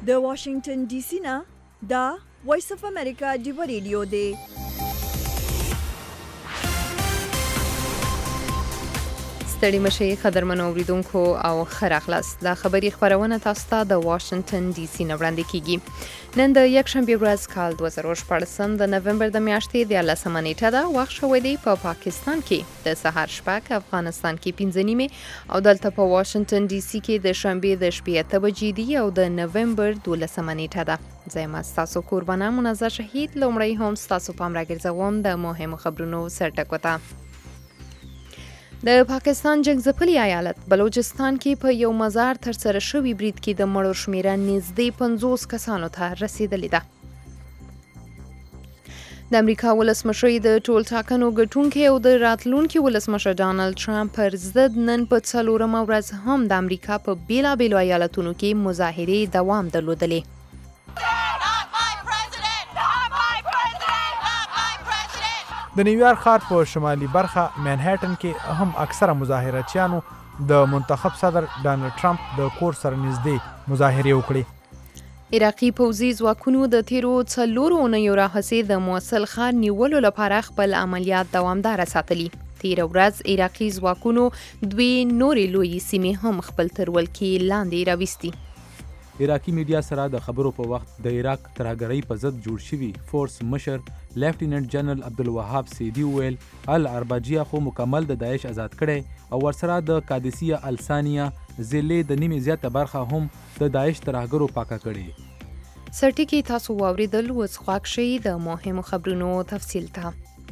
د واشنگټن ډي سي نه دا وایس اف امریکا دی ریډیو دی. ستړي مشي قدرمنو اوریدونکو او خیر اخلاص دا خبری خبرونه تاسو ته د واشنگټن ډي سي نه وړاندې کیږي. نن د یکشنبه ورځ کال 2014 د نومبر د میاشتې د 18 نیټه ده. وخت شوی دی په پاکستان کې د سحر شپږ، افغانستان کې 5 نیمه او دلته په واشنگټن ډي سي کې د شنبه د شپې 8 بجې دی او د نومبر 12 نیټه ده. زما تاسو قربانه منظر شهید لومړی هم تاسو پام راګرځوم د مهمو خبرونو سرټکوته. د پاکستان جنگځپلي ایالت بلوچستان کې په یو مزار تر سره شوی برید کې د مړو شمیره نږدې 50 کسانو ته رسیدلې ده. د امریکا ولسمشر د ټول ټاکنو ګټونکي او د راتلونکي ولسمشر ډانلډ ټرمپ پر ضد نن په 4مه ورځ هم د امریکا په بیلابیلو ایالتونو کې مظاهرې دوام درلودلې. د نیویارک ښار په شمالي برخه منهټن کې هم اکثره مظاهرچیانو د منتخب صدر ډانلډ ټرمپ د کور سره نږدې مظاهرې وکړې. عراقي پوځي ځواکونو د تیرو 4 اونیو راهیسې د موصل ښار نیولو لپاره خپل عملیات دوامدار ساتلي. تیر ورځ عراقي ځواکونو 2 نورې لوی سیمې هم خپل تر ولکې لاندې راوستي. عراقي میډیا سره د خبرو په وخت د عراق ترهګرۍ په ضد جوړ شوي فورس مشر لیفټیننټ جنرال عبدالوهاب سیدی ویل العرباجیه خو مکمل د داعش آزاد کړي او ورسره د قادسیه الثانیه ضلع د نیمه زیاته برخه هم د داعش ترهګرو پاکه کړي. سرټکی تاسو واوریدل اوس خواږ شي د مهمو خبرونو تفصیل ته.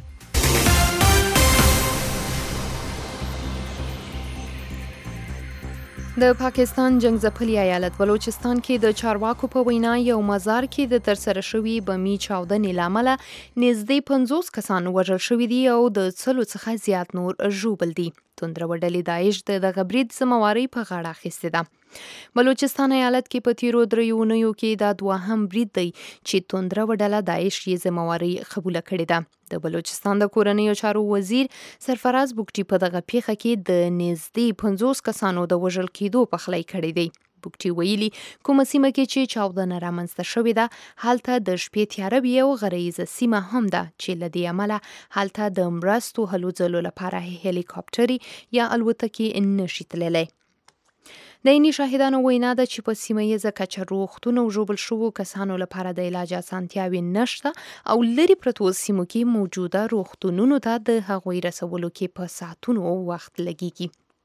د پاکستان جنگځپلي ایالت بلوچستان کې د چارواکو په وینا یو مزار کې د ترسره شوي بمي چاودنې لامل نږدې 50 کسان وژل شوي دي او د 100 څخه زیات نور ژوبل دي. توندره ډلې داعش دغه برید ذمہواری په غاړه اخیستې ده. بلوچستان ایالت کې په تیرو 3 اونیو کې دا دوهم برید دی چې توندره ډله داعش یې ذمہواری قبول کړې ده. د بلوچستان د کورنیو چارو وزیر سرفراز بوکټي په دغه پیښه کې د نږدې 50 کسانو د وژل کېدو پخلی کړی دی. بوکټي ویلي کومه سیمه کې چې چاودنه رامنځته شوې ده هلته د شپې تیاره وي او غریزه سیمه هم ده چې له دې امله هلته د مرستو هلو ځلو لپاره هلیکاپټري یا الوتکې نشي تللی. د عیني شاهدانو وینا ده چې په سیمه ییزه کچه روغتون او ژوبل شوو کسانو لپاره د علاج اسانتیاوې نشته او لري پرتو سیمو کې موجوده روغتونونو ته د هغوی رسولو کې په ساعتونو وخت لګیږي.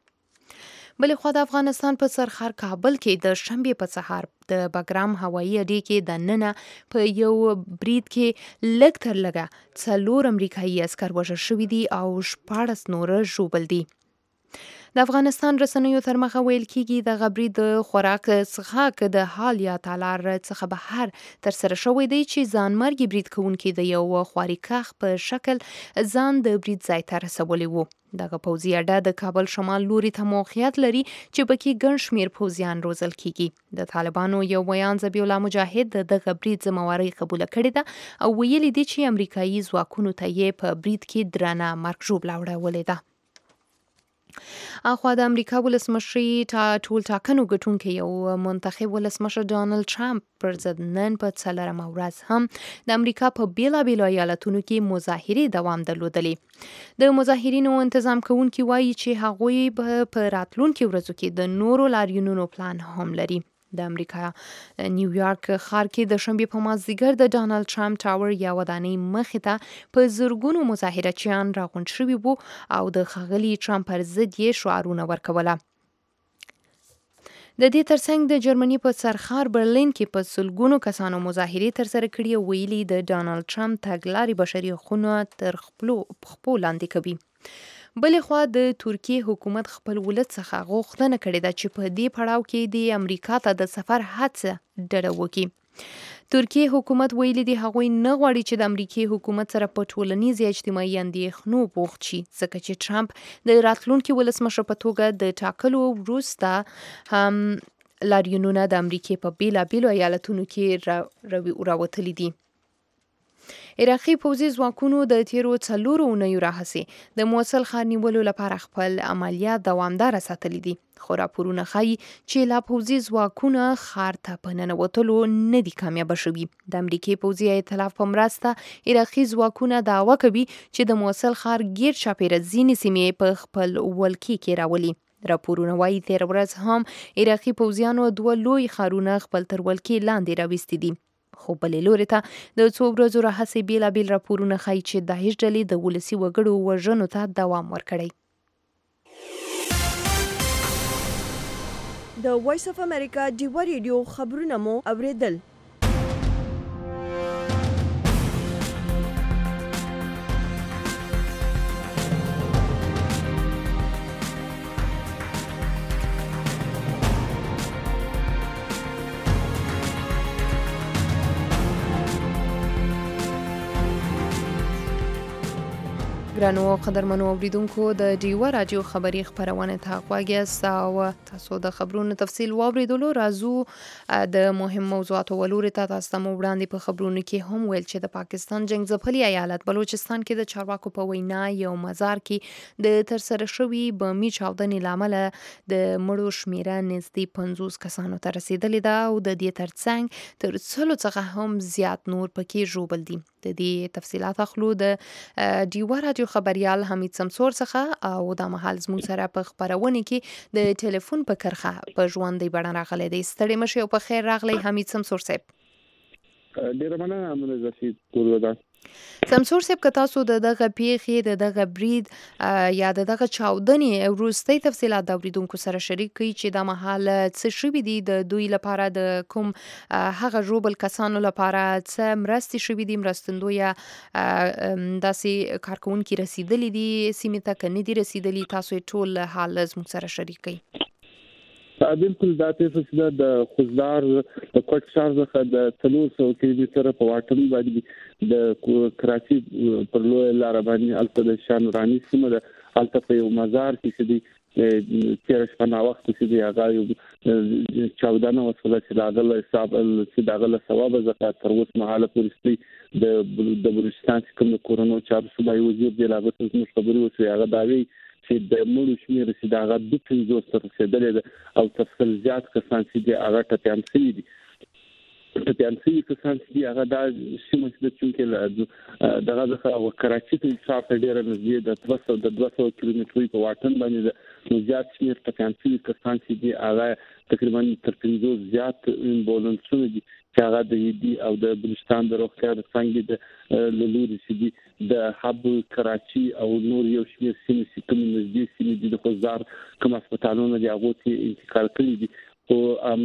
بلې خوا د افغانستان په سرخر کابل کې د شنبې په سهار د بګرام هوایي اډې کې د ننه په یو برید کې لږ تر لږه 4 امریکایي عسکر وژل شوي دي او 14 نور ژوبل دي. د افغانستان رسنیو تر مخه ویل کیږي د غبري د خوراک څخه د حال یا تالار څخه بهر تر سره شوی دی چې ځانمرګي برید کوونکي د یو خواري کاخ په شکل ځان د برید ځای ته رسولی وو. دغه پوځي اډه د کابل شمال لوري ته موقعیت لري چې پکې ګڼ شمیر پوځیان روزل کیږي. د طالبانو یو بیان ذبیح الله مجاهد دغه برید ذمہواری قبول کړې ده او ویلي دي چې امریکایي ځواکونو ته یې په برید کې درنه مرګ ژوبله وړولې ده. اخوا د امریکا ولسمشر ټول ټاکنو ګټونکي یو منتخب ولسمشر ډانلډ ټرمپ پر ضد نن په 4مه ورځ هم د امریکا په بیلابیلو ایالتونو کې مظاهرې دوام درلودلې. د مظاهرینو تنظیم کوونکي وایي چې هغوی په راتلونکي ورځو کې د نورو لاریونونو پلان هم لري. د امریکا نیویارک ښار کې د شنبې په مازدیګر د ډانلډ ټرمپ ټاور یا ودانۍ مخې ته په زرګونو مظاهرچیان راغونډ شوي وو او د ښاغلي ټرمپ پر ضد یې شعارونه ورکوله. د دې ترڅنګ د جرمني په سرخار برلین کې په سلګونو کسانو مظاهرې ترسره کړي او ویلي د ډانلډ ټرمپ تګلارې بشري حقونه تر خپلو لاندې کوي. بلې خوا د ترکیې حکومت خپل ولس څخه غوښتنه کړې ده چې په دې پړاو کې د امریکا ته د سفر هڅه ډډه وکړي. ترکیې حکومت ویلي دی هغوی نه غواړي چې د امریکای حکومت سره په ټولنیز اجتماعي اندېښنو بوخت شي ځکه چې ټرمپ د راتلونکي ولسمشر په توګه د ټاکلو وروسته لاریونونه د امریکای په بیلابیلو ایالتونو کې راوتلي دي. عراقي پوځي ځواکونو د تیرو 4 اونیو راهیسې د موصل ښار نیولو لپاره خپل عملیات دوامداره ساتلي دي، خو راپورونه ښایي چې لا پوځي ځواکونه ښار ته په ننوتلو نه دي کامیابه شوي. د امریکې پوځي ائتلاف په مرسته عراقي ځواکونه دعوه کوي چې د موصل ښار ګیر چاپیره ځینې سیمې په خپل ولکې کې راولي. راپورونه وایي تیر ورځ هم عراقي پوځیانو 2 لوی ښارونه خپل تر ولکې لاندې راوستي دي. خو بلې لوري ته د څو ورځو راهیسې بیلابیل راپورونه ښایي چې داعش ډلې د ولسي وګړو وژنو ته دوام ورکړی. د وایس اف امریکا ډیوا ریډیو خبرونه مو اوریدل. ګرانو قدرمنو اوریدونکو د ډیوا راډیو خبري خبرونه ته غوږ یاست او تاسو د خبرونو تفصیل واوریدلو. راځو د مهم موضوعاتو ولوري ته تاسو مو وړاندې په خبرونو کې هم ویل چې د پاکستان جنگ ځپلي ایالت بلوچستان کې د چارواکو په وینا یو مزار کې د ترسره شوي بمي چاودنې لامل د مړو شمیره نږدې 50 کسانو ته رسیدلې ده او د دې ترڅنګ تر 100 څخه هم زیات نور پکې ژوبل دي. د دې تفصيلات اخلو د ډیوا راډیو خبريال حمید سمسور څخه او د مهال زموږ سره په خبرونه کې د ټلیفون په کرخه په ژوندۍ بڼه راغلی دی. ستړي مشه او په خیر راغلی حمید سمسور صاحب. ډیره مننه امنه رشید کوردا. سمسور صاحب که تاسو د دغه پیښې د دغه برید یا د دغه چاودنې وروستۍ تفصیلات د اوریدونکو سره شریک کړئ چې د مهال څه شوي دي، د دوی لپاره د کوم هغه ژوبل کسانو لپاره څه مرستې شوي دي، مرستندوی یا داسې کارکونکي رسیدلی دي سیمې ته که نه دي رسیدلی، تاسو ټول حال زموږ سره شریک کړئ. بالکل دا پیښه د خوزدار د کوټ ښار څخه د 300 کیلومتره په واټن باندې د کراچي پر لوی لار باندې الته د شانورانی سیمه د الته په یو مزار کې چې تیر شپه وخت چې هغه یو چاودنه وسوله چې داغله حساب چې داغله ثواب زکات تر اوسه مهاله پولیسي د بلوچستان کوم کورونو چارو صوبایي وزیر دی لاغه څه خبري وسوي هغه داوی چې د مړو شمیر چې داغه د 50 تر رسیدلې او تفصیل زیات کسان چې هغه ټپيان شوي دي. ټپيان شوي کسان چې هغه د سیمه چې چې دغه د کراچي ته حساب ډیر نږدې د 200 کیلومترو په واټن باندې زیات شمیر ټپيان شوي کسان چې هغه تقریبا تر 50 زیات بولن شوي دي چې هغه د دې او د بلوچستان د روغتیا څنګه د لوري چې د حب کراچي او نور یو شمیر سیمې چې کوم نږدې سیمې د خوزار کوم هسپتالونو دی هغه ته انتقال کړي دي او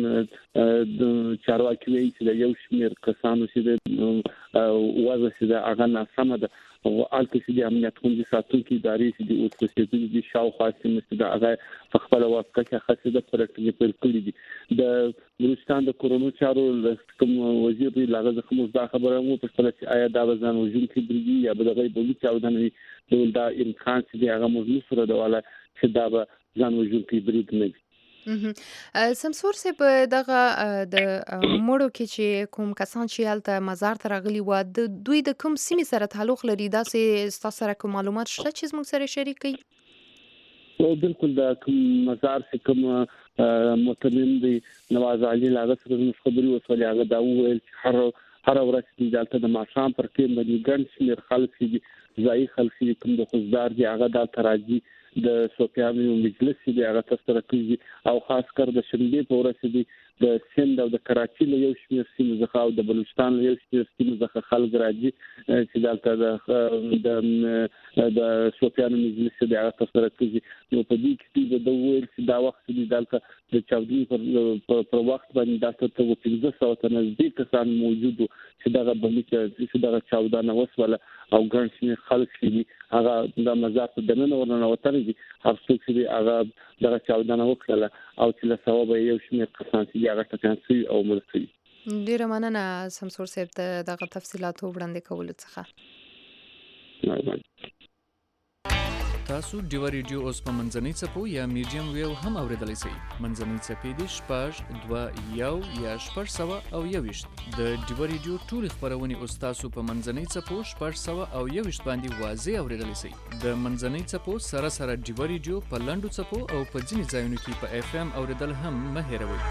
د چارواکي وایي چې د یو شمیر کسانو چې د وازه چې د هغه ناسمه ده او الته چې د امنیت خوندي ساتونکو ادارې چې د اوسېدل دي شاوخوا چې د هغه په خپل واسطه کې خاصه د پروژې پر کړی دي. د بلوچستان د کورونو چارو کوم وزیر دی لاغه زخمو دا خبره مو په خپل چې آیا دا وزن وجود کې بریدي یا به دغه بولی چاودنې د دا امکان چې هغه موضوع سره د والا چې دا به ځان وجود کې برید نه وي. سمسور صاحب دغه د مړو کې چې کوم کسان چې هلته مزار ته راغلي و د دوی د کوم سیمې سره تعلق لري، داسې ستاسو سره کوم معلومات شته چې زموږ سره شریک کړئ؟ او بالکل د کوم مزار چې کوم متمم دی نواز علي لاغه سره خبري وسولې هغه دا وویل چې هر ورځ دلته د ماشام پر کې باندې ګڼ شمېر خلک دي ځای خلک کوم د خوزدار دي هغه د تراجي د سوپیانو مجلس دی هغه تاسو کوي او خاص کر د شنبه په ورځ دی د سند او د کراچي له یو شمېر سیمو څخه او د بلوچستان له یو شمېر سیمو څخه خلک راځي چې دلته د سوپیانو مجلس دی هغه تاسو کوي. نو په دې کې د ویل چې دا وخت دی دلته د چاودنې پر وخت باندې دلته ته 1500 تنه نزدیک کسان موجود چې دغه باندې چې دغه چاودنه وسوله او ګڼ شمېر خلک دي هغه د مزار په دننه ورننوتل دي هر څوک چې هغه دغه چاودنه وکړه او چې له ثواب یو شمېر کسان چې هغه تکانسي او مرسي. ډیره مننه سمسور صاحب دغه تفصیلات وړاندې کولو څخه. تاسو ډیو ریډیو اوس په منځنۍ څپو یا میډیم ویو هم اوریدلی شئ. منځنۍ څپې دي 6.2 یا 6.1 د ډیو ریډیو ټول خبرونه اوس تاسو په منځنۍ څپو 6.1 باندې واضح اوریدلی شئ. د منځنۍ څپو سره ډیو ریډیو په لنډو څپو او په ځینې ځایونو کې په اف ام اوریدل هم مه هېروئ.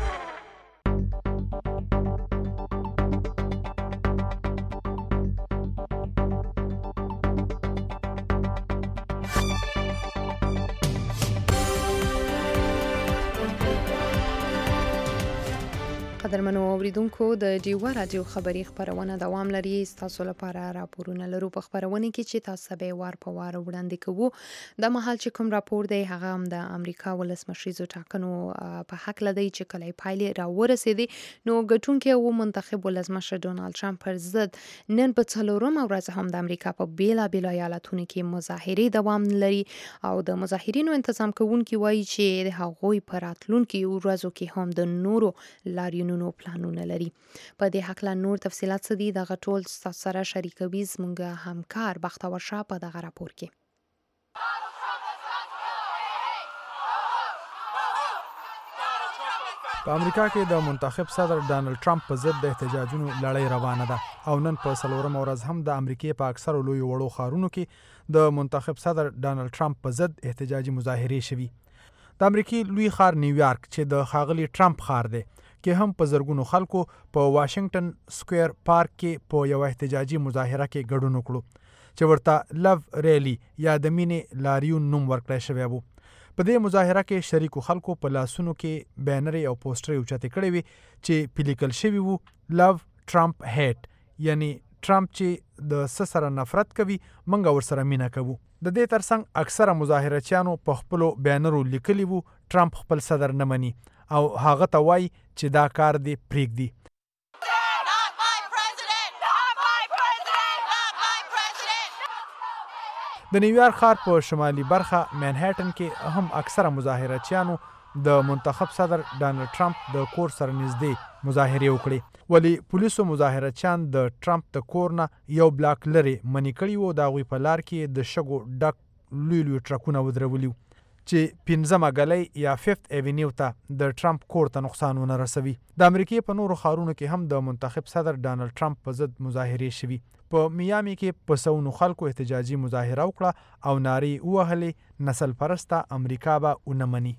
قدرمنو اوریدونکو د ډیوه رادیو خبري خبرونه دوام لري. تاسو لپاره راپورونه لرو په خبرونه کې چې تاسو به وار په وار وړاندې کوو. د مهال چې کوم راپور دی هغه هم د امریکا ولسمشریزو ټاکنو په حق لدی چې کله پایلې راورسېدي نو ګټونکي او منتخب ولسمشر ډونالد ټرمپ پر ضد نن په څلورمه ورځ هم د امریکا په بیلابېلو ایالتونو کې مظاهرې دوام لري او د مظاهرینو انتظام کوونکي وایي چې د هغوی په راتلونکي ورځو کې هم د نورو لاریونونو پلانونه لري. په دې حق لا نور تفصيلات څه دي دغه ټول سره شریکوي زموږ همکار بختور شاه په دغه راپور کې. په امریکا کې د منتخب صدر ډانلډ ټرمپ په ضد د احتجاجونو لړۍ روانه ده او نن په څلورمه ورځ هم د امریکای په اکثرو لوی وړو ښارونو کې د منتخب صدر ډانلډ ټرمپ په ضد احتجاجي مظاهرې شوي. د امریکای لوی ښار نیویارک چې د ښاغلي ټرمپ ښار دی کې هم په زرګونو خلکو په واشنگټن سکویر پارک کې په یو احتجاجي مظاهره کې ګډون وکړو چې ورته لو ریلی یا د مینې لاریون نوم ورکړی شوی و. په دې مظاهره کې شریکو خلکو په لاسونو کې بینرې او پوسټرې اوچتې کړې وي چې لیکل شوي وو لو ټرمپ هیټ، یعنی ټرمپ چې د څه سره نفرت کوي موږ ورسره مینه کوو. د دې ترڅنګ اکثره مظاهرچیانو په خپلو بینرو لیکلي وو ټرمپ خپل صدر نه مني او هغه ته وایي چې دا کار دی پرېږدي. د نیویارک ښار په شمالي برخه مینهټن کې هم اکثره مظاهرچیانو د منتخب صدر ډانلډ ټرمپ د کور سره نږدې مظاهرې وکړې، ولی پولیسو مظاهرچیان د ټرمپ د کور نه یو بلاک لرې منې کړي وو. د هغوی په لار کې د شګو ډک لوی لوی ټرکونه ودرولي چې 15مه ګلۍ یا 5th ایونیو ته د ټرمپ کور ته نقصان ونه رسوي. د امریکای په نورو ښارونو کې هم د منتخب صدر ډانلډ ټرمپ په ضد مظاهرې شوي. په میامي کې په سونو خلکو احتجاجي مظاهره وکړه او نارې ووهلې نسل پرسته امریکا به ونه مني.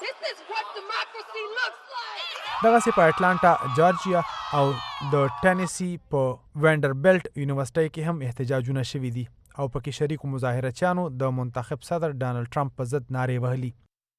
دغسې په اټلانټا جارجیا او د ټینیسي په وینډربیلټ یونیورسټۍ کې هم احتجاجونه شوي دي او پکې شریکو مظاهرچیانو د منتخب صدر ډانلډ ټرمپ په ضد نارې وهلي.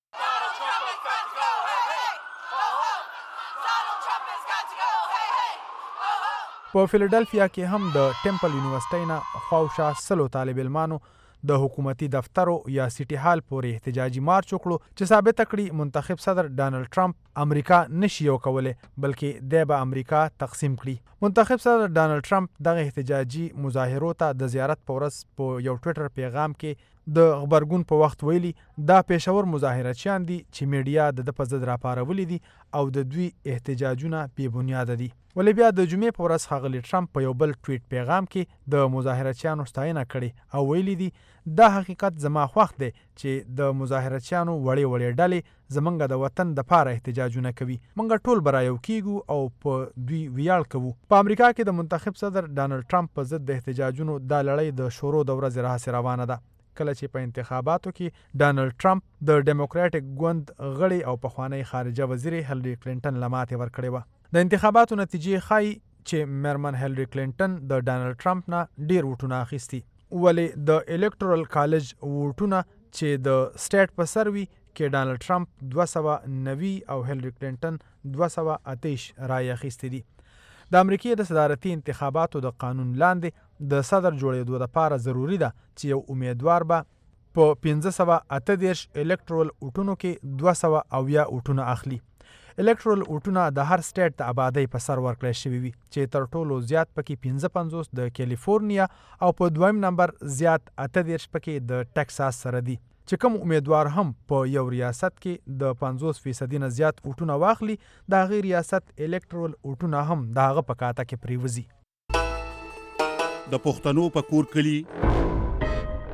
په فیلډلفیا کې هم د ټیمپل یونیورسټۍ نه خواوشا 100 طالب علمانو د حکومتي دفترو یا سیټي هال پورې احتجاجي مارچ وکړو چې ثابته کړي منتخب صدر ډانلډ ټرمپ امریکا نشي یو کولی بلکې دی به امریکا تقسیم کړي. منتخب صدر ډانلډ ټرمپ دغه احتجاجي مظاهرو ته د زیارت په ورځ په یو ټویټر پیغام کې د غبرګون په وخت ویلي دا پېښور مظاهرچیان دي چې میډیا د ده په ضد راپارولي دي او د دوی احتجاجونه بې بنیاده دي. ولې بیا د جمعې په ورځ ښاغلي ټرمپ په یو بل ټویټ پیغام کې د مظاهرچیانو ستاینه کړې او ویلي دي دا حقیقت زما خوښ دی چې د مظاهرچیانو وړې وړې ډلې زمونږ د وطن د پاره احتجاجونه کوي. موږ ټول به رایو کیږو او په دوی ویاړ کوو. په امریکا کې د منتخب صدر ډانلډ ټرمپ په ضد د احتجاجونو دا لړۍ د شورو د ورځې راهیسې روانه ده. کله چې په انتخاباتو کې ډانلډ ټرمپ د ډیموکراټیک ګوند غړي او پخوانی خارجه وزیر هیلري کلینټن له ماتې ورکړې وه. د انتخاباتو نتیجې ښایي چې میرمن هیلري کلینټن د ډانلډ ټرمپ نه ډیر ووټونه اخیستي، ولې د الکټورل کالج ووټونه چې د سټیټ په سر وي کې ډانلډ ټرمپ 290 او هیلري کلینټن 228 رایې اخیستې دي. د امریکای د صدارتي انتخاباتو د قانون لاندې د صدر جوړېدو لپاره ضروری ده چې یو امیدوار به په 538 الکټرول ووټونو کې 200 ووټونه اخلي. الکټرول ووټونه د هر سټیټ د آبادۍ په سر ورکړی شوي وي چې تر ټولو زیات پکې 55 د کیلیفورنیا او په دویم نمبر زیات 38 پکې د ټکساس سره دي چې کوم امیدوار هم په یو ریاست کې د 50% نه زیات ووټونه واخلي د هغې ریاست الکټرول ووټونه هم د هغه په کاته کې پریوزي. د پښتنو په کور کلي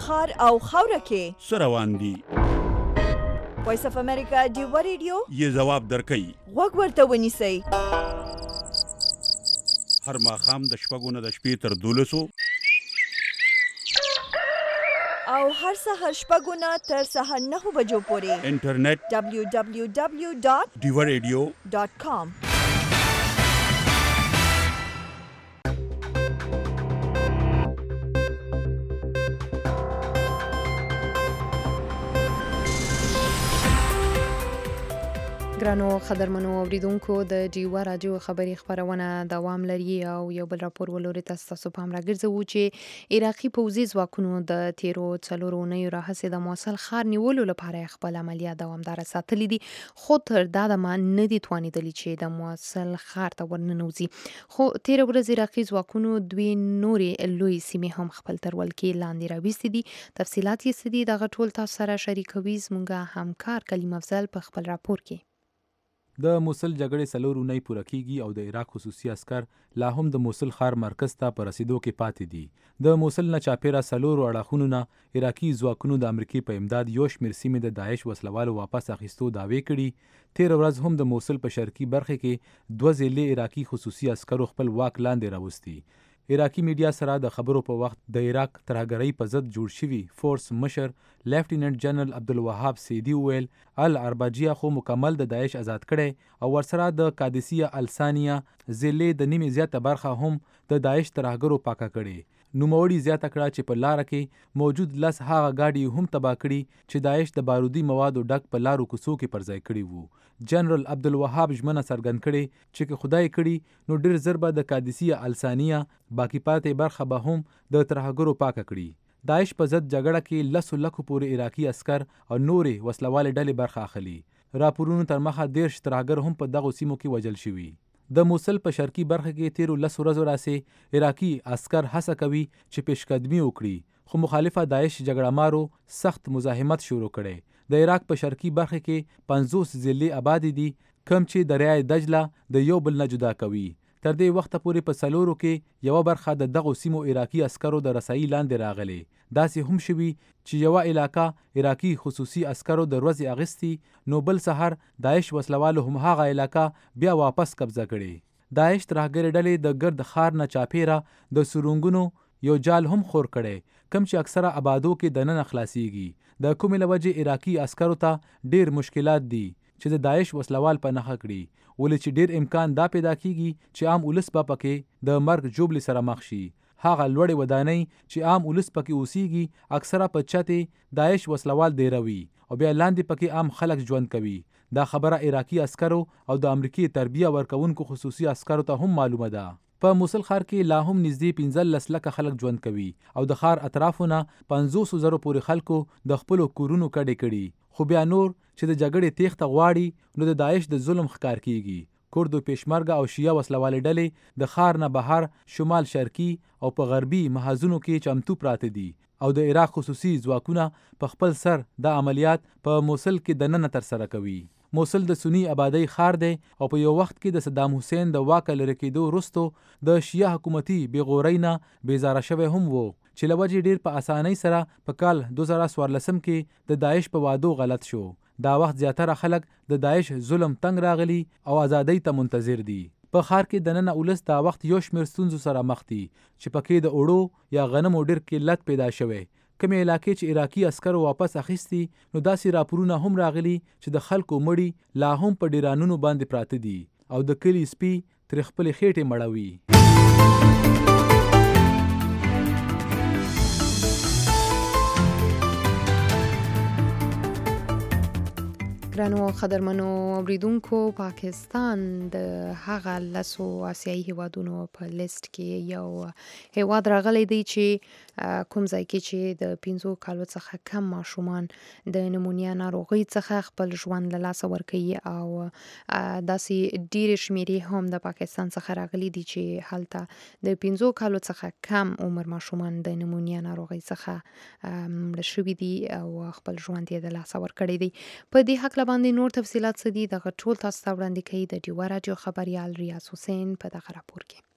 خار او خاوره کې څه روان دي. وایس اف امریکا ډیوا ریډیو یې ځواب درکوي. غوږ ورته ونیسئ. هر ماښام د 6 نه د شپې تر 12 او هر سهار 6 نه تر سهار 9 بجو پورې انټرنیټ www.diwaradio.com. ګرانو قدرمنو اوریدونکو د ډیوا راډیو خبري خبرونه دوام لري او یو بل راپور ولوري تاسو پام راګرځو چې عراقي پوځي ځواکونو د تیرو 4 اونیو راهیسې د موصل ښار نیولو لپاره خپل عملیات دوامدار ساتلي دي، خو تر دا دمه نه دي توانیدلي چې د موصل ښار ته ورننوځي. خو تیر ورځ عراقي ځواکونو دوی نورې لوی سیمې هم خپل تر ولکې لاندې راوستي دي. تفصیلات یې څه دي دغه ټول تاسو سره شریکوي زموږ همکار کلیم افضل په خپل راپور کې. د موصل جګړې 4 اونۍ پوره کیږي او د عراق خصوصي عسكر لا هم د موصل ښار مرکز ته په رسیدو کې پاتې دي. د موصل نه چاپیره 4 اړخونو نه عراقي ځواکونو د امریکای په امداد یو شمېر سیمې د داعش وسلوالو واپس اخیستو دعوی کړي. تیر ورځ هم د موصل په شرقي برخه کې 2 ځلې عراقي خصوصي عسکرو خپل واک لاندې راوستي. عراقي میډیا سره د خبرو په وخت د عراق ترهګرۍ په ضد جوړ شوي فورس مشر لیفټیننټ جنرال عبدالوهاب سیدی ویل العرباجیه خو مکمل د داعش آزاد کړي او ورسره د قادسیه الثانیه ضلع د نیمې زیاته برخه هم د داعش ترهګرو پاکه کړي. نوموړي زیاته کړه چې په لاره کې موجود 10 هغه گاډي هم تباه کړي چې داعش د بارودي موادو ډک په لارو کوڅو کې پر ځای کړي وو. جنرال عبدالوهاب ژمنه څرګند کړي چې که خدای کړي نو ډیر زر به د قادسیه الثانیه باقی پاتې برخه به هم د ترهګرو پاکه کړي. داعش په ضد جګړه کې 10 لکو پورې عراقي عسكر او نورې وسلوالې ډلې برخه اخلي. راپورونو تر مخه 13 ترهګر هم په دغو سیمو کې وژل شوي. د موصل په شرقي برخه کې تیرو 10 ورځو راسې عراقي عسكر هڅه کوي چې پیشقدمي وکړي، خو مخالفه داعش جګړه مارو سخت مزاحمت شروع کړي. د عراق په شرقي برخه کې 50 ضلعې آباد دي کم چې دریای دجله د یو بل نه جدا کوي. تر دې وخته پورې په 4 کې یو برخه د دغو سیمو عراقي عسکرو د رسایي لاندې راغلي. داسې هم شوي چې یو علاقه عراقي خصوصي عسکرو د ورځې اغستی نو بل سحر داعش وسلوالو هم هغه علاقه بیا واپس قبضه کړي. داعش ترهګر ډلې د ګرد ښار نه چاپیره د سرونګونو یو جال هم خور کړي کم چې اکثره آبادو کې دننه خلاصيږي. د کومې لوجې عراقي عسکرو ته ډیر مشکلات دي چې د داعش وسلوال په نخښه کړي، ولې چې ډیر امکان دا پیدا کیږي چې عام ولس به پکې د مرګ جوبلې سره مخ شي. هغه لوړې ودانۍ چې عام ولس پکې اوسېږي اکثره په چتې داعش وسلوال دیروي او بیا لاندې پکې عام خلک ژوند کوي. دا خبره عراقي عسکرو او د امریکای تربیه ورکونکو خصوصي عسکرو ته هم معلومه ده. په موصل ښار کې لا هم نږدې 15 لکه خلک ژوند کوي او د ښار اطرافونه 500 زره پورې خلکو د خپلو کورونو کډې کړي. خو بیا نور چې د جګړې تیښته غواړي نو د داعش د ظلم ښکار کیږي. کردو پیشمرګه او شیعه وسلوالې ډلې د ښار نه بهر شمال شرقي او په غربي محاذونو کې چمتو پراته دي او د عراق خصوصي ځواکونه په خپل سر د عملیات په موصل کې دننه ترسره کوي. موصل د سنی آبادی ښار دی او په یو وخت کې د صدام حسین د واک لرې کېدو وروسته د شیعه حکومتي بېغورۍ نه بیزاره شوی هم وو چې له وجې ډیر په اسانۍ سره په کال 2014 کې د داعش په وعدو غلط شو. دا وخت زیاتره خلک د داعش ظلم تنگ راغلي او ازادۍ ته منتظر دي. په ښار کې دننه ولس دا وخت یو شمېر ستونزو سره مخ دي چې پکې د اوړو یا غنمو ډیر قلت پیدا شوی. کومې علاقې چې عراقي عسکرو واپس اخیستي نو داسې راپورونه هم راغلي چې د خلکو مړي لا هم په ډیرانونو باندې پراته دي او د کلي سپي تر خپل خېټې مړوي. ګرانو قدرمنو اوریدونکو، پاکستان د هغه لسو آسیایي هیوادونو په لیست کې یو هیواد راغلی دی چې کوم ځای کې چې د 15 کالو څخه کم ماشومان د نمونیا ناروغۍ څخه خپل ژوند له لاسه ورکوي او داسې ډېرې شمېرې هم د پاکستان څخه راغلي دي چې هلته د 15 کالو څخه کم عمر ماشومان د نمونیا ناروغۍ څخه مړه شوي دي او خپل ژوند یې د لاسه ورکړی دی. په دې هکله باندې نور تفصیلات څه دي دغه ټول تاسو ته وړاندې کوي د ډیوا راډیو خبریال ریاض حسین په دغه راپور کې.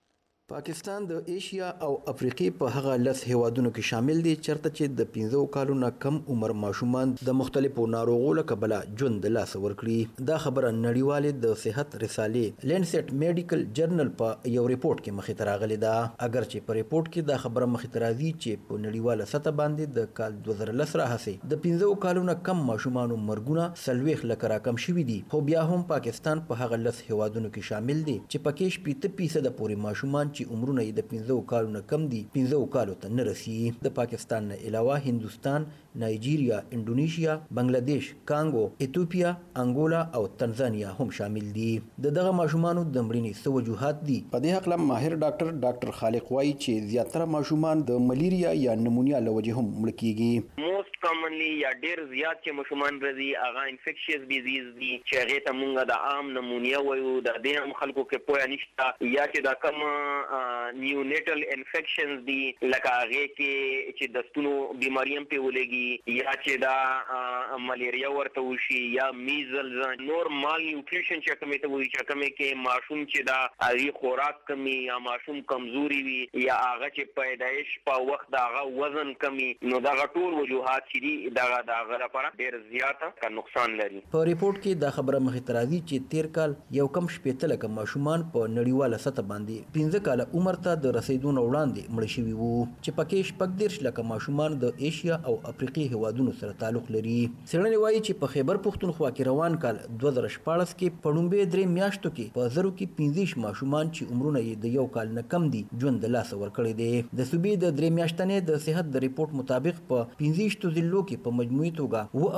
پاکستان د ایشیا او افریقې په هغه لس هیوادونو کې شامل دي چرته چې د 15 کالو نه کم عمر ماشومان د مختلفو ناروغو له کبله ژوند د لاس ورکړي. دا خبره نړیوالې د صحت رسالې لینسټ میډیکل جرنل په یو ریپورت کې مخې ته راغلې ده. اگر چې په ریپورت کې دا خبره مخې ته راځي چې په نړیواله سطح باندې د کال 2010 راهیسې د 15 کالو نه کم ماشومانو مرګونه 40 لکه راکم شوي دي، خو بیا هم پاکستان په هغه لس هیوادونو کې شامل دي چې پکې 80% پورې ماشومان چې عمرونه یې د 15 کالو نه کم دي 15 کالو ته نه رسي. د پاکستان نه علاوه هندوستان، نایجیریا، انډونیشیا، بنگلاديش، کانګو، ایتوپیا، انګولا او تنزانیا هم شامل دي. دغه ماشومانو د مړینې څو وجوهات دي. په دې حق ماهر ډاکټر خالق وایي چې زیاتره ماشومان د ملیریا یا نمونیا له وجې هم مړ کیږي. موست کامنلی یا ډیر زیات چې ماشومان راځي هغه انفیکشس ډیزیز دي چې هغه ته مونږ د عام نمونیا وایو. د دې هم خلکو کې پوهه نشته یا چې دا کوم نیونیټل انفیکشنز دي لکه هغه کې چې د ستونو بیماری هم په ولګي یا چې دا ملیریا ورته وشي یا میزلز. نورمال نیوټریشن چې کومه ته وایي چې کومه کې ماشوم چې دا هغه خوراک کمی یا ماشوم کمزوري وي یا هغه چې پیدایش په وخت دا هغه وزن کمی، نو دا ټول وجوهات چې دا لپاره ډیر زیاته نقصان لري. په ریپورت کې دا خبره مخې ته راځي چې 13 کال یو کم 15 لکه ماشومان په نړیواله سطح باندې 15 کال عمر ته د رسیدو نه وړاندې مړ شوي وو چې پکې 14 لکه ماشومان د ایشیا او افریقي هیوادونو سره تعلق لري. څېړنې وایي چې په خیبر پښتونخوا کې روان کال 2014 کې په لومړۍ 3 میاشتو کې په زرو کې 15 ماشومان چې عمرونه یې د یو کال نه کم دي ژوند د لاسه ورکړی دی. د صوبې د 3 میاشتنې د صحت د ریپورت مطابق په 15 ضلعو کې په مجموعي توګه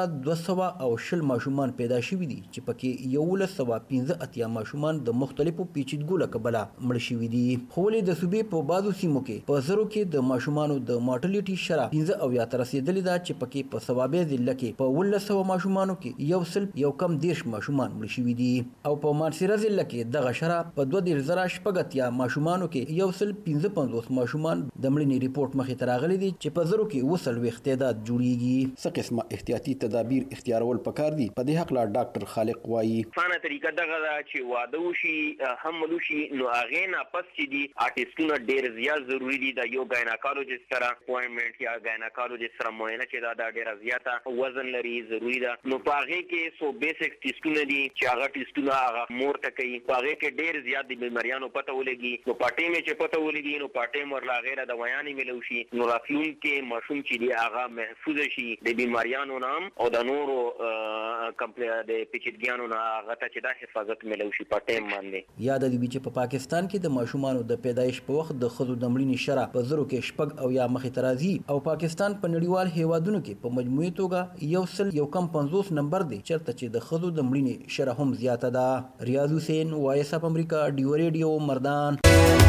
2,210 ماشومان پیدا شوي دي چې پکې 1,115 ماشومان د مختلفو پیچیدګیو له کبله مړ شوي دي. خو ولې د صوبې په بعضو سیمو کې په زرو کې د ماشومانو د مارټلیټي شرح 15 ته رسېدلې ده چې پکې په ثوابه ضلع کې په 1900 ماشومانو کې یو کم 10 ماشومان مړ شوي دي او په مانسیره ضلع کې دغه شرح په 2,000 ماشومانو کې 155 ماشومان د مړینې ریپورت مخې ته راغلي دي چې په زرو کې 40 تعداد جوړیږي. څه قسمه احتیاطي تدابیر اختیارول پکار دي. په دې حق لا ډاکټر خالق وایي فانه طریقه دغه چې واده وشي حمل وشي نو هغه نه پس چې دي آرټیسټونه ډیر زیات ضروری دي د یو ګایناکالوجست سره اپوینټمنټ یا ګایناکالوجست سره معاینه چې دا ډیر زیاته وزن لري ضروری ده. نو په هغه کې سو بیسیک ټیسټونه دي چې هغه ټیسټونه هغه مور ته کوي. په هغه کې ډیر زیات د بیماریانو پته ولګي نو پټې مې چې پته ولګي نو پټې ورلا غیره د ویانې ملو شي نو راتلون کې ماشوم چې دی هغه محفوظ شي د بیماریانو نام او د نورو د پیچیدګیانو نه هغه ته چې دا حفاظت ملو شي په ټیم باندې. یاد دی چې په پاکستان کې د ماشومانو د پیدایش په وخت د ښځو د مړینې شرح په زرو کې 6 او مخې ته راځي او پاکستان په نړیوال هیوادونو کې په مجموعي توګه یو کم 50 نمبر دی چرته چې د ښځو د مړینې شرح هم زیاته ده. ریاض حسین، وایس اف امریکا، ډیو ریډیو، مردان.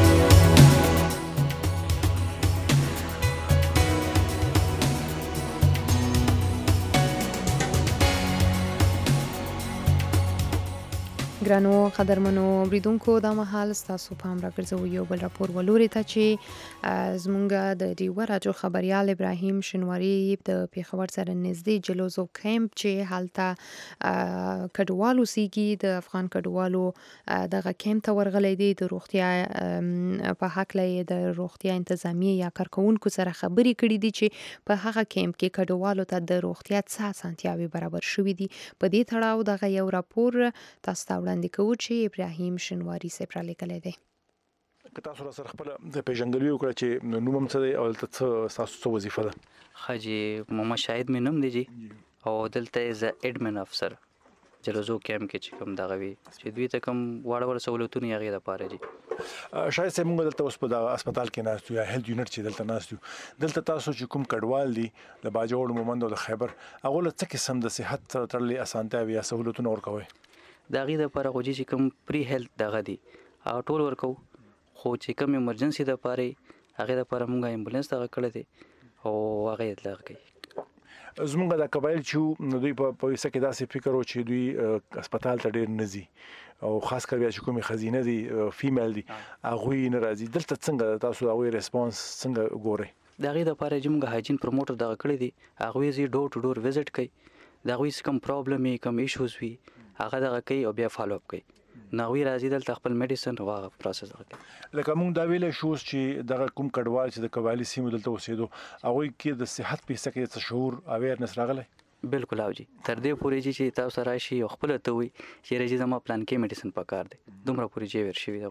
ګرانو قدرمنو اوریدونکو دا مهال ستاسو پام راګرځوو یو بل راپور ولوري ته چې زمونږ د ډیوه راډیو خبریال ابراهیم شنواری د پیښور سره نږدې جلوزو کیمپ چې هلته کډوالو اوسیږي د افغان کډوالو دغه کیمپ ته ورغلی دی. د روغتیا په هکله د روغتیا انتظامیه یا کارکونکو سره خبرې کړې دي چې په هغه کیمپ کې کډوالو ته د روغتیا څه اسانتیاوې برابر شوې دي. په دې تړاو دغه یو راپور تاسو ته وړاندې کوو چې ابراهیم شنواری صاحب را لیکلی دی. که تاسو را سره خپله د پیژندګلوي وکړه چې نوم هم څه دی او دلته ستاسو څه وظیفه ده؟ ښه جی، محمد شاهد مې نوم دی جی او دلته از ایډمن افسر جلوزو کیمپ کې چې کوم دغه وي چې دوی ته کوم واړه سہولتونه یې هغې دپاره دي. شاید صاحب موږ دلته اوس په دغه هسپتال کې ناست یو یا هیلث یونټ چې دلته ناست یو، دلته تاسو چې کوم کډوال دي د باجوړ، مومند او د خیبر هغو له څه قسم د صحت سره تړلې اسانتیاوې یا سهولتونه ورکوئ؟ د هغې دپاره خو چې کوم پری هیلث دغه دي هغه ټول ورکوو، خو چې کوم ایمرجنسي دپاره هغې دپاره موږ امبولانس دغه کړی دی او هغه یې دغه کوي. زمونږ د قبایل چې نو دوی په پیسه کې داسې فکر و چې دوی هسپتال ته ډېر نه ځي او خاص کر بیا چې کومې ښځینه دي فیمیل دي هغوی نه راځي. دلته څنګه تاسو د هغوی ریسپانس څنګه ګورئ؟ د هغې دپاره چې موږ هایجین پروموټر دغه کړی دی هغوی ځي ډور ټو ډور وزټ کوي، د هغوی څه کوم پرابلم وي کوم ایشوز وي هغه دغه کوي او بیا فالو اپ کوي. ناوی راځي دلته خپل میډیسن واغه پروسس وکړي. لکه موږ دا ویلې شو چې دغه کوم کډوال چې د قبایلي سیمو دلته اوسېدو هغوی کې د صحت په حصه کې څه شعور اویرنس راغلی؟ بالکل او جی تر دې پورې چې تاسو راشي او خپل ته وي چې رجی زما پلان کې میډیسن پکار دی دومره پورې چې ور شي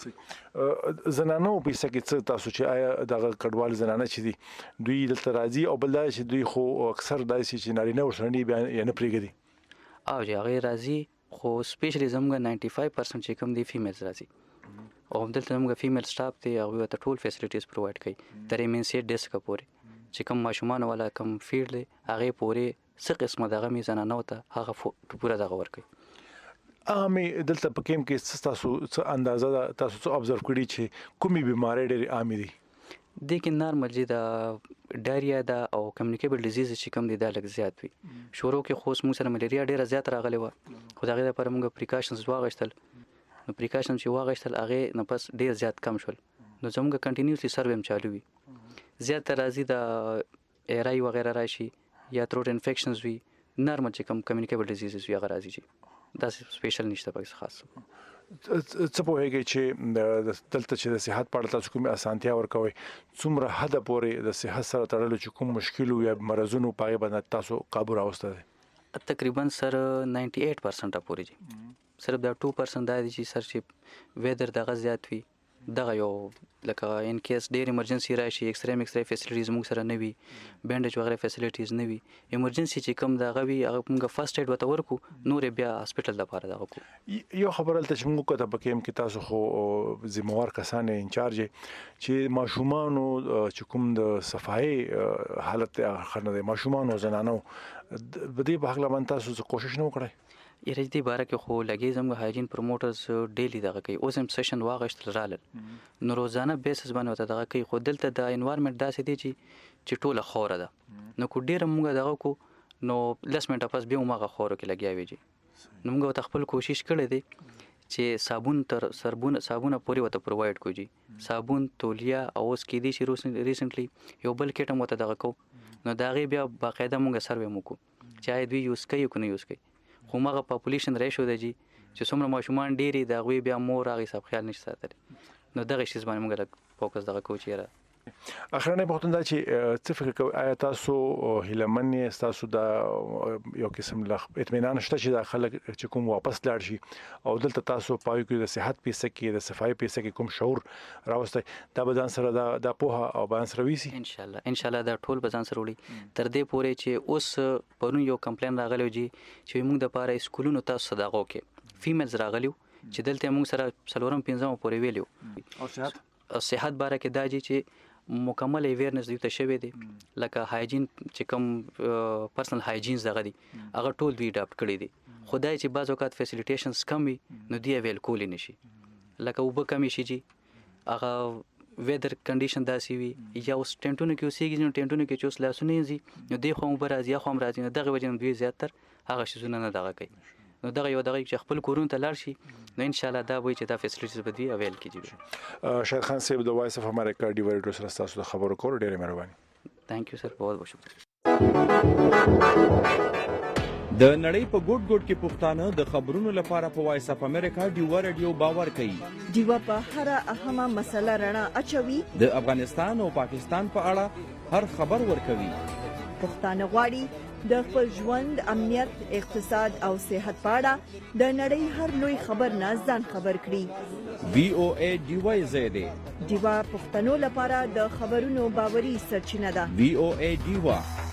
دی. زنانو په حصه کې څه تاسو چې آیا دغه کډوال زنانه چې دي دوی دلته راځي او بل دا چې دوی خو اکثر داسې چې نارینه ورسره نه پرېږدي؟ او جی هغه راځي خو سپیشلی زموږ 95% چې کوم دی فیمیلز راځي او دلته زموږ فیمیل سټاف دی هغه ته ټول فیسیلیټیز پرووایډ کوي تر ایمنسي ډیسک پورې چې کوم ماشومان والا کوم فیلډ دی هغه پورې څه قسمه دغه میزانه ته هغه پوره دغه ورکوي. عامې دلته په کیم کې تاسو څه اندازه تاسو څه ابزرو کړي چې کومې بیمارۍ ډېرې عامې دي؟ دې کې نارمل چې د ډایریا دا او کمیونیکیبل ډیزیز چې کوم دي دا لږ زیات وي. شروع کې خو موږ سره ملیریا ډېره زیات راغلی وه خو د هغې لپاره موږ پریکاشنز واغېستل نو پریکاشنز چې واغېستل هغې نه پس ډېر زیات کم شول نو زموږ کنټینیوسلی سروې هم چالو وي. زیاتره راځي د ایرای وغیره راشي یا تروټ انفیکشنز وي نارمل چې کوم کمیونیکیبل ډیزیزز وي هغه راځي چې داسې سپیشل نشته پکې خاص. څه پوهیږئ چې دلته چې د صحت په اړه تاسو کومې اسانتیا ورکوئ څومره حده پورې د صحت سره تړلو چې کوم مشکل یا مرضونو په هغې باندې تاسو قابو راوستی دی؟ تقریبا سر 98% پورې دي صرف دا 2% دا دي چې سر چې ویدر دغه زیات وي دغه یو لکه ان کیس ډېر ایمرجنسي راشي ایکسرې فیسیلیټیز موږ سره نه وي بینډیج وغیره فیسیلیټیز نه وي ایمرجنسي چې کوم دغه وي هغه موږ فرست ایډ ورته ورکو نورې بیا هاسپټل دپاره دغه کو. یو خبره هلته چې موږ کته په کې هم کې تاسو خو ذمهوار کسان انچارج چې ماشومانو چې کوم د صفایي حالت خنه دی ماشومانو زنانو د دې په هکله باندې تاسو څه کوشش نه وکړئ؟ یره دې باره کې خو لګي زموږ هایجین پروموټرز ډیلی دغه کوي اوس هم سیشن واغښتل رالل نو روزانه بیسس باندې وته دغه کوي خو دلته د انوایرنمنت داسې دی چې ټوله خوره ده نو کو ډیره موږ دغه کو نو لس منټه پس بیا موږ خوره کې لګیا ویږي نو موږ ته خپل کوشش کړی دی چې صابون تر صابونه پورې وته پرووایډ کوجی صابون تولیا او اوس کې دي چې ریسنټلی یو بل کټم وته دغه کو نو دغه بیا باقاعده موږ سروې موکو چې دوی یوز کوي کنه یوز کوي خو مغه پاپولیشن ریشو دی چې څومره ماشومان ډېری د هغوی بیا مور هغې حساب خیال نشي ساتلی نو دغه شیز باندې موږ لږ فوکس دغه کوو چې اخرنۍ پوښتنه دا چې څه فکر کوئ آیا تاسو هیلهمن یې ستاسو د یو قسم اطمینان شته چې دا خلک چې کوم واپس لاړ شي او دلته تاسو په هغوی کې د صحت په حصه کې د صفایي په حصه کې کوم شعور راوستی دا به ځان سره دا پوهه او به ځان سره ویسي؟ انشاءالله دا ټول به ځان سره وړي تر دې پورې چې اوس پرون یو کمپلین راغلی و چې موږ دپاره سکولونو ته صداقو کې فیمیلز راغلی چې دلته موږ سره څلورم پنځمه پورې ویلي او صحت باره کې دا چې مکمل اویرنس دوی ته شوی دی لکه هایجین چې کوم پرسنل هایجینز دغه دي هغه ټول دوی اډاپټ کړي دي خدای چې بعض اوقات فیسیلیټیشنز کم وي نو دی اویل کولی نشي لکه اوبه کمی شي چې هغه ویدر کنډیشن داسې وي یا اوس ټینټونو کې اوسېږي نو ټینټونو کې چې اوس لاسونه یې نو دی خو اوبه راځي یا خو هم راځي نو دغه وجې نه دوی زیاتر هغه شیزونه نه دغه کوي نو دغه یو دغه چې خپل کورونو ته لاړ شي نو ان شاء الله دا وایي چې دا فیسیلیټیز به دوی اویل کیږي. شاهد خان صاحب د وایس اف امریکا ډیو ریډیو سره تاسو د خبرو کولو ډېرې مهرباني. ثانک یو سر بہت بہت شکریہ. د نړۍ په ګوټ ګوټ کې پښتانه د خبرونو لپاره په وایس اف امریکا ډیو ریډیو باور کوي. ډیو په هر اهمه مسله رڼا اچوي. د افغانستان او پاکستان په اړه هر خبر ورکوي. پښتانه غواړي د خپل ژوند امنیت اقتصاد او صحت په اړه د نړۍ هر لوی خبر نه ځان خبر کړي. VOA ډیو زیاده ډیو پښتنو لپاره د خبرونو باوري سرچینه ده. VOA ډیو